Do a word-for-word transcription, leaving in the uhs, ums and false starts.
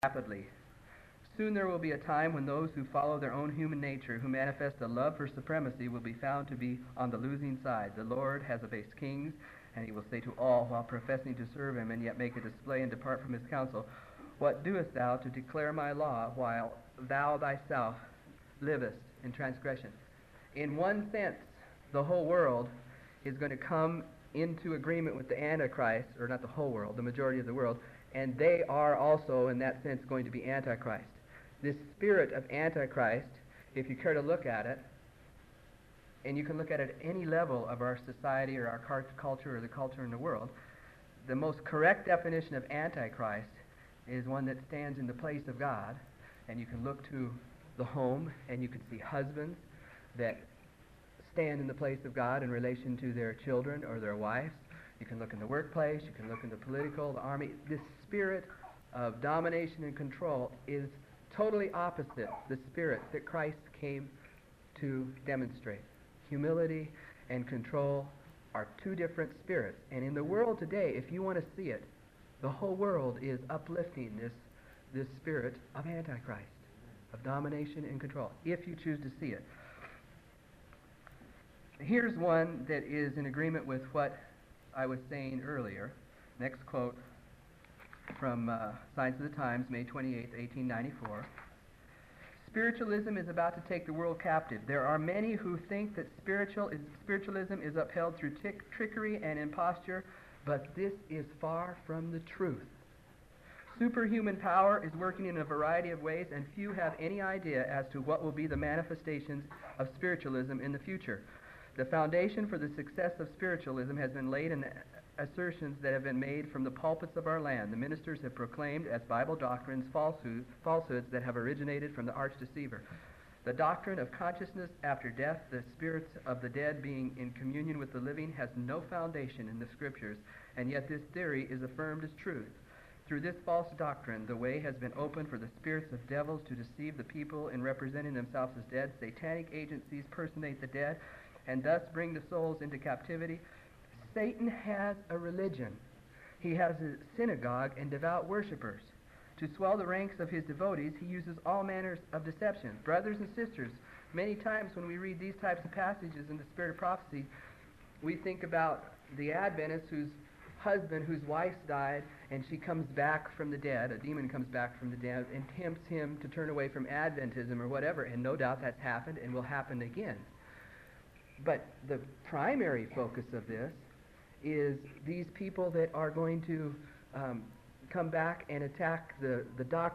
rapidly. Soon there will be a time when those who follow their own human nature, who manifest a love for supremacy, will be found to be on the losing side. The Lord has abased kings, and he will say to all, while professing to serve him, and yet make a display and depart from his counsel, "What doest thou to declare my law, while thou thyself livest in transgression?" In one sense, the whole world is going to come into agreement with the Antichrist, or not the whole world, the majority of the world, and they are also, in that sense, going to be Antichrist. This spirit of Antichrist, if you care to look at it, and you can look at it at any level of our society or our culture or the culture in the world, the most correct definition of Antichrist is one that stands in the place of God. And you can look to the home, and you can see husbands that stand in the place of God in relation to their children or their wives. You can look in the workplace, you can look in the political, the army. This spirit of domination and control is totally opposite the spirit that Christ came to demonstrate. Humility and control are two different spirits. And in the world today, if you want to see it, the whole world is uplifting this, this spirit of Antichrist, of domination and control, if you choose to see it. Here's one that is in agreement with what I was saying earlier. Next quote from uh, Signs of the Times, May twenty-eighth, eighteen ninety-four. "Spiritualism is about to take the world captive. There are many who think that spiritual is, spiritualism is upheld through tick, trickery and imposture, but this is far from the truth. Superhuman power is working in a variety of ways, and few have any idea as to what will be the manifestations of spiritualism in the future. The foundation for the success of spiritualism has been laid in assertions that have been made from the pulpits of our land. The ministers have proclaimed as Bible doctrines falsehoods, falsehoods that have originated from the arch deceiver. The doctrine of consciousness after death, the spirits of the dead being in communion with the living, has no foundation in the Scriptures, and yet this theory is affirmed as truth. Through this false doctrine, the way has been opened for the spirits of devils to deceive the people in representing themselves as dead. Satanic agencies personate the dead and thus bring the souls into captivity. Satan has a religion. He has a synagogue and devout worshippers. To swell the ranks of his devotees, he uses all manners of deception. Brothers and sisters, many times when we read these types of passages in the Spirit of Prophecy, we think about the Adventist whose husband, whose wife died, and she comes back from the dead, a demon comes back from the dead, and tempts him to turn away from Adventism or whatever, and no doubt that's happened and will happen again. But the primary focus of this is these people that are going to um, come back and attack the, the doctrine